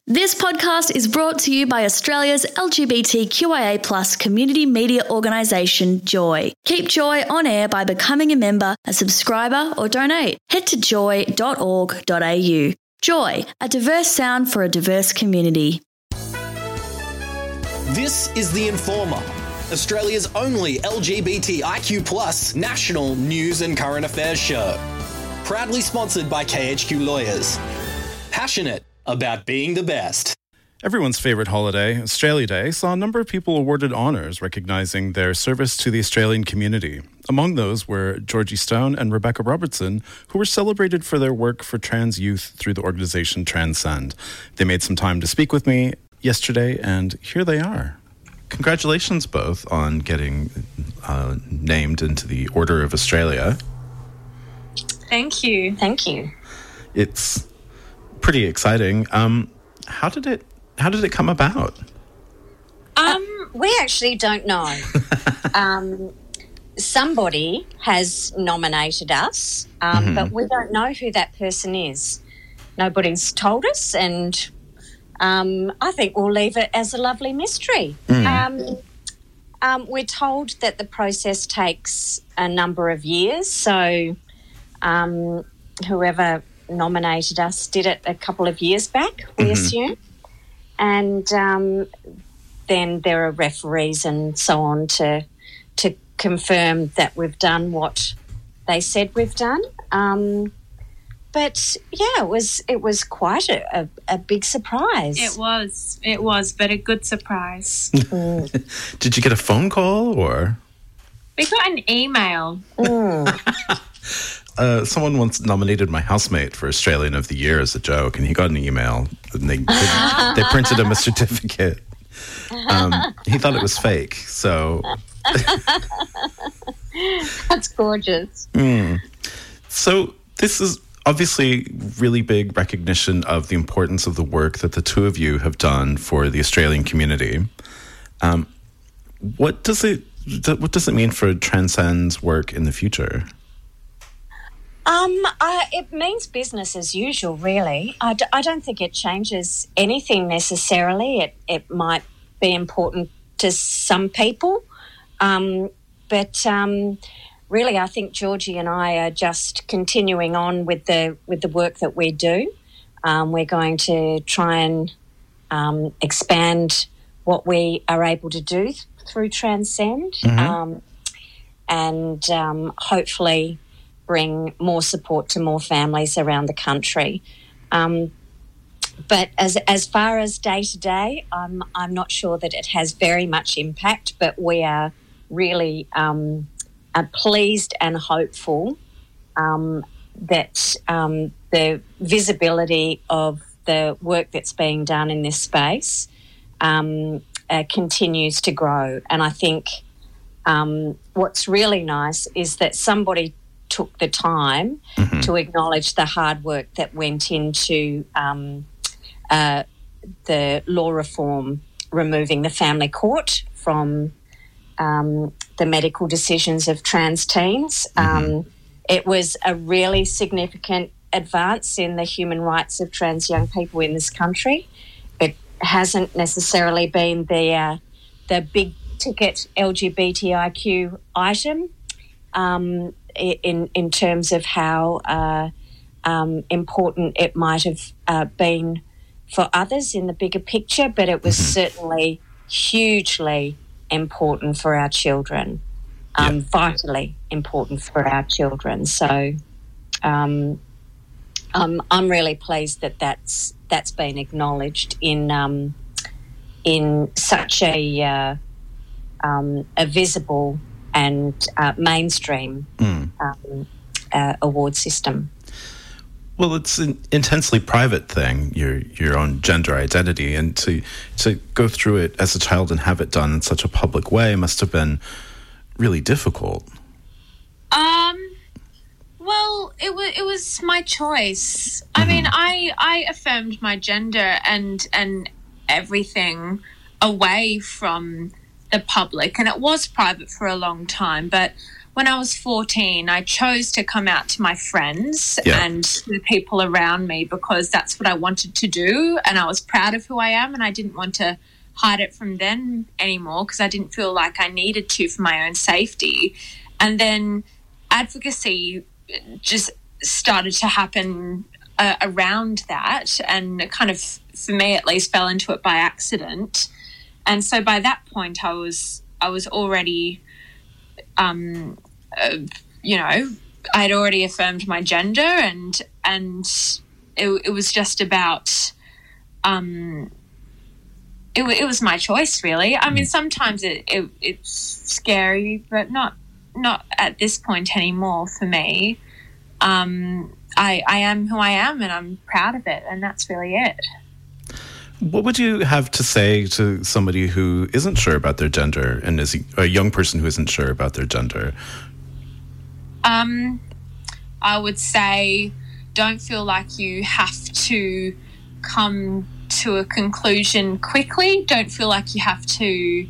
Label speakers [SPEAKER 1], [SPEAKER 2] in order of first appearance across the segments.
[SPEAKER 1] This podcast is brought to you by Australia's LGBTQIA+ community media organisation, Joy. Keep Joy on air by becoming a member, a subscriber or donate. Head to joy.org.au. Joy, a diverse sound for a diverse community.
[SPEAKER 2] This is The Informer, Australia's only LGBTIQ+ national news and current affairs show. Proudly sponsored by KHQ Lawyers. Passionate about being the best.
[SPEAKER 3] Everyone's favourite holiday, Australia Day, saw a number of people awarded honours recognising their service to the Australian community. Among those were Georgie Stone and Rebecca Robertson, who were celebrated for their work for trans youth through the organisation Transcend. They made some time to speak with me yesterday, and here they are. Congratulations both on getting named into the Order of Australia.
[SPEAKER 4] Thank you.
[SPEAKER 5] Thank you.
[SPEAKER 3] It's pretty exciting. How did it come about?
[SPEAKER 5] We actually don't know. Somebody has nominated us, but we don't know who that person is. Nobody's told us, and I think we'll leave it as a lovely mystery. We're told that the process takes a number of years, so whoever nominated us did it a couple of years back, we assume. And then there are referees and so on to confirm that we've done what they said we've done. But yeah, it was quite a big surprise.
[SPEAKER 4] It was, but a good surprise.
[SPEAKER 3] Did you get a phone call or?
[SPEAKER 4] We got an email.
[SPEAKER 3] Someone once nominated my housemate for Australian of the Year as a joke, and he got an email, and they printed him a certificate. He thought it was fake, so...
[SPEAKER 5] That's gorgeous.
[SPEAKER 3] So this is obviously really big recognition of the importance of the work that the two of you have done for the Australian community. What does it mean for Transcend's work in the future?
[SPEAKER 5] It means business as usual, really. I don't think it changes anything necessarily. It might be important to some people, but really I think Georgie and I are just continuing on with the work that we do. We're going to try and expand what we are able to do through Transcend, and hopefully bring more support to more families around the country. But as far as day-to-day, I'm not sure that it has very much impact, but we are really pleased and hopeful that the visibility of the work that's being done in this space continues to grow. And I think what's really nice is that somebody took the time to acknowledge the hard work that went into the law reform, removing the family court from the medical decisions of trans teens. It was a really significant advance in the human rights of trans young people in this country. It hasn't necessarily been the big ticket LGBTIQ item, in terms of how important it might have been for others in the bigger picture, but it was certainly hugely important for our children, vitally important for our children. So I'm really pleased that that's been acknowledged in such a visible and mainstream award system.
[SPEAKER 3] Well, it's an intensely private thing, your own gender identity, and to go through it as a child and have it done in such a public way must have been really difficult.
[SPEAKER 4] Well, it was my choice. I mean, I affirmed my gender and everything away from the public, and it was private for a long time, but when I was 14, I chose to come out to my friends and to the people around me because that's what I wanted to do, and I was proud of who I am, and I didn't want to hide it from them anymore because I didn't feel like I needed to for my own safety. And then advocacy just started to happen around that, and it kind of, for me at least, fell into it by accident. And so by that point I was already I'd already affirmed my gender, and it was just about it was my choice, really. I mean, sometimes it's scary, but not at this point anymore for me. I am who I am, and I'm proud of it, and that's really it.
[SPEAKER 3] What would you have to say to somebody who isn't sure about their gender and is a young person who isn't sure about their gender?
[SPEAKER 4] I would say don't feel like you have to come to a conclusion quickly. Don't feel like you have to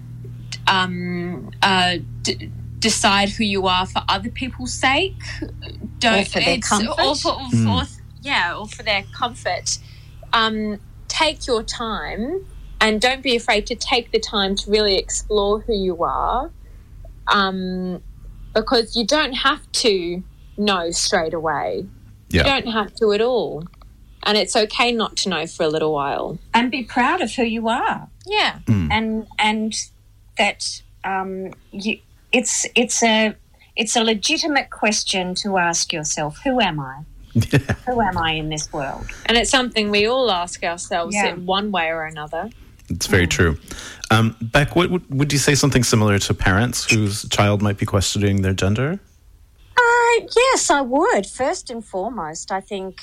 [SPEAKER 4] decide who you are for other people's sake.
[SPEAKER 5] Or for their comfort.
[SPEAKER 4] Or for their comfort. Take your time, and don't be afraid to take the time to really explore who you are, because you don't have to know straight away. You don't have to at all, and it's okay not to know for a little while.
[SPEAKER 5] And be proud of who you are.
[SPEAKER 4] Yeah,
[SPEAKER 5] and that it's a legitimate question to ask yourself: who am I? Who am I in this world?
[SPEAKER 4] And it's something we all ask ourselves in one way or another.
[SPEAKER 3] It's very true. Beck, would you say something similar to parents whose child might be questioning their gender?
[SPEAKER 5] Yes, I would. First and foremost, I think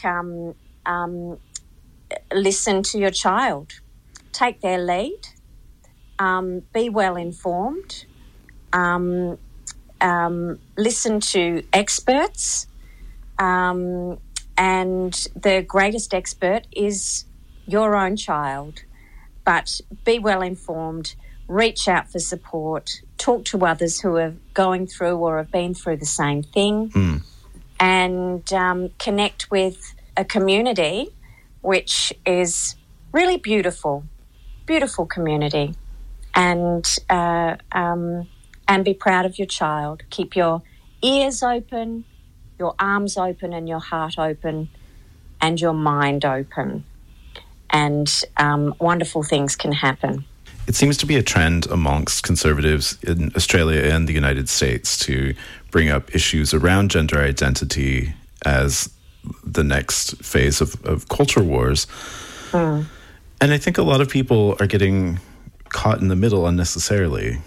[SPEAKER 5] listen to your child. Take their lead. Be well informed. Listen to experts. And the greatest expert is your own child. But be well informed, reach out for support, talk to others who are going through or have been through the same thing, and connect with a community which is really beautiful community, and be proud of your child. Keep your ears open, your arms open, and your heart open, and your mind open, and wonderful things can happen.
[SPEAKER 3] It seems to be a trend amongst conservatives in Australia and the United States to bring up issues around gender identity as the next phase of culture wars. And I think a lot of people are getting caught in the middle unnecessarily.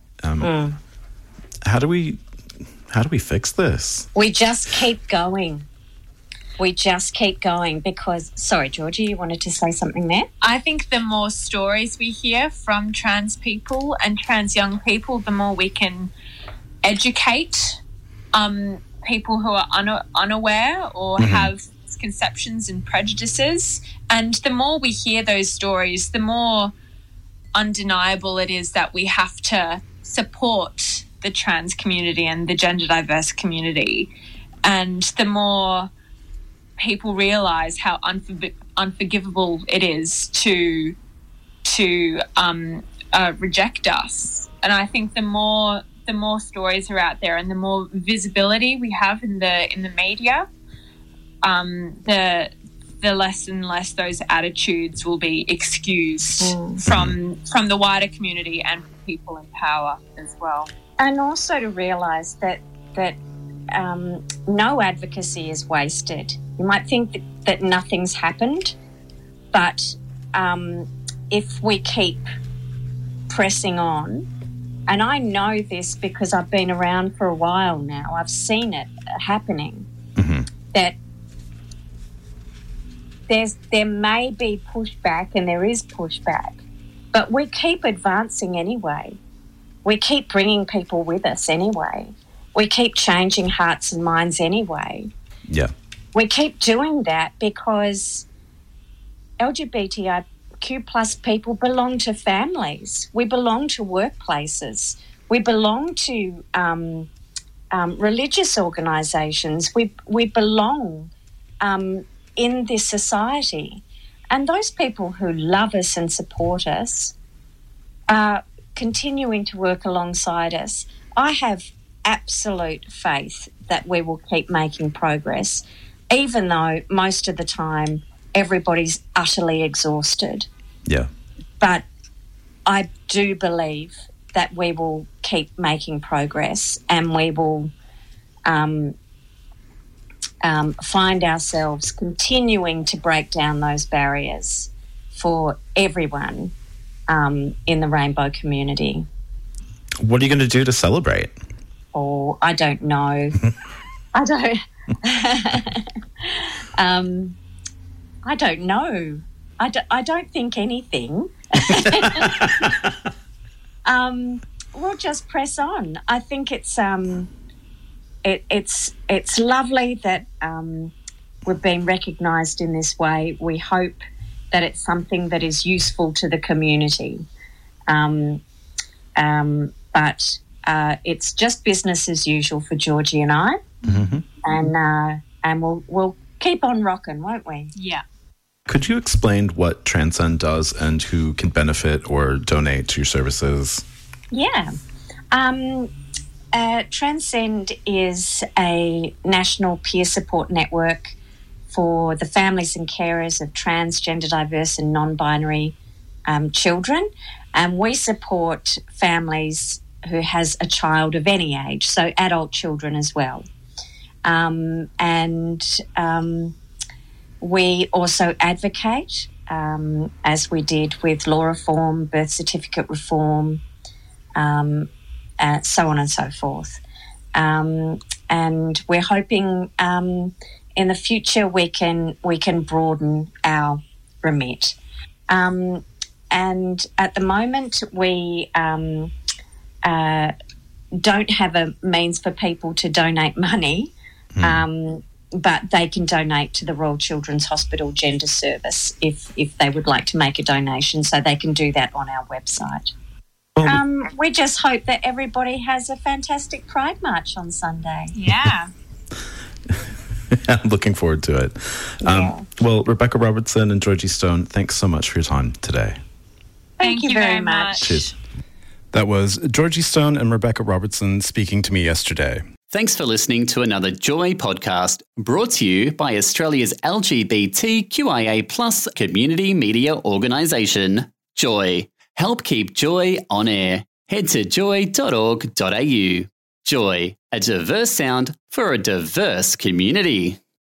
[SPEAKER 3] How do we fix this?
[SPEAKER 5] We just keep going. Because... Sorry, Georgie, you wanted to say something there?
[SPEAKER 4] I think the more stories we hear from trans people and trans young people, the more we can educate people who are unaware or have misconceptions and prejudices. And the more we hear those stories, the more undeniable it is that we have to support the trans community and the gender diverse community. And the more people realise how unforgivable it is to reject us. And I think the more stories are out there and the more visibility we have in the media, the less and less those attitudes will be excused from the wider community and from people in power as well.
[SPEAKER 5] And also to realise that no advocacy is wasted. You might think that nothing's happened, but if we keep pressing on, and I know this because I've been around for a while now, I've seen it happening, that there may be pushback, and there is pushback, but we keep advancing anyway. We keep bringing people with us anyway. We keep changing hearts and minds anyway.
[SPEAKER 3] Yeah.
[SPEAKER 5] We keep doing that because LGBTIQ plus people belong to families. We belong to workplaces. We belong to religious organisations. We belong in this society. And those people who love us and support us are continuing to work alongside us. I have absolute faith that we will keep making progress, even though most of the time everybody's utterly exhausted.
[SPEAKER 3] Yeah.
[SPEAKER 5] But I do believe that we will keep making progress, and we will find ourselves continuing to break down those barriers for everyone in the rainbow community.
[SPEAKER 3] What are you going to do to celebrate?
[SPEAKER 5] Oh, I don't know. I don't. I don't know. I don't think anything. We'll just press on. I think it's lovely that we're being recognised in this way. We hope that it's something that is useful to the community. But it's just business as usual for Georgie and I, and we'll keep on rocking, won't we?
[SPEAKER 4] Yeah.
[SPEAKER 3] Could you explain what Transcend does and who can benefit or donate to your services?
[SPEAKER 5] Yeah. Transcend is a national peer support network for the families and carers of transgender, diverse and non-binary children. And we support families who has a child of any age, so adult children as well. We also advocate, as we did with law reform, birth certificate reform, so on and so forth. And we're hoping in the future we can broaden our remit. And at the moment we don't have a means for people to donate money, but they can donate to the Royal Children's Hospital Gender Service if they would like to make a donation, so they can do that on our website. We just hope that everybody has a fantastic Pride March on Sunday.
[SPEAKER 4] Yeah.
[SPEAKER 3] I'm looking forward to it. Well, Rebecca Robertson and Georgie Stone, thanks so much for your time today.
[SPEAKER 5] Thank you very much.
[SPEAKER 3] Cheers. That was Georgie Stone and Rebecca Robertson speaking to me yesterday.
[SPEAKER 6] Thanks for listening to another Joy podcast brought to you by Australia's LGBTQIA+ community media organisation, Joy. Help keep Joy on air. Head to joy.org.au. Joy, a diverse sound for a diverse community.